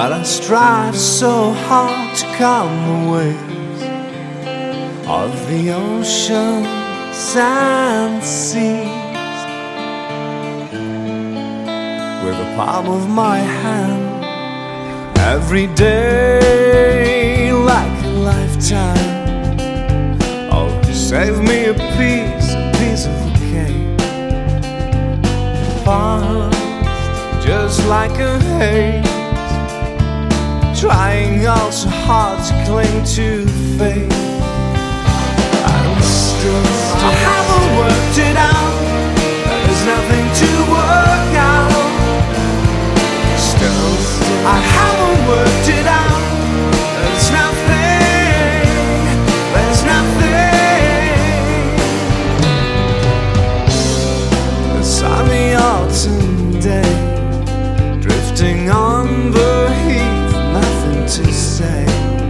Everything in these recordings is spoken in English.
But I strive so hard to calm the waves of the oceans and seas with the palm of my hand. Every day like a lifetime. Oh, save me a piece of the cake. Past just like a haze, trying all so hard to cling to fate. And still I haven't worked it out. There's nothing to work out. Still I haven't worked it out. There's nothing. There's nothing. The sunny autumn day, drifting on the heath, nothing to say.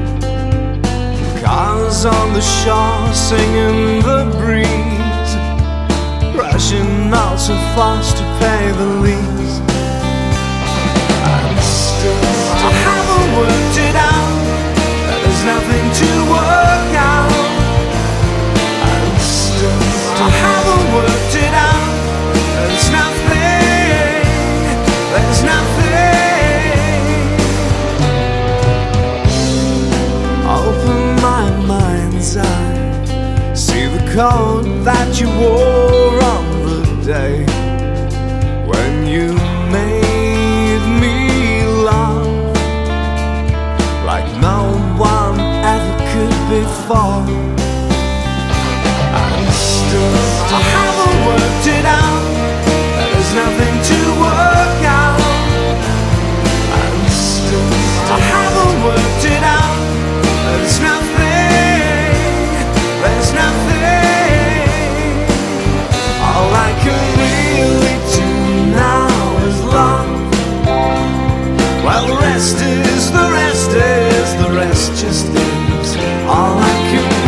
Cars on the shore singing the breeze, rushing all so fast to pay the lease. And still I haven't worked it out. There's nothing to work out. And still I haven't worked it out. There's nothing. There's nothing. Open my mind's eye, see the coat that you wore on the day when you made me laugh like no one ever could before. And still I haven't worked it out. There's nothing to work out. And still I haven't worked it out. There's nothing. There's nothing. All I can really do now is love. Well, the rest is, the rest is, the rest just is. All I can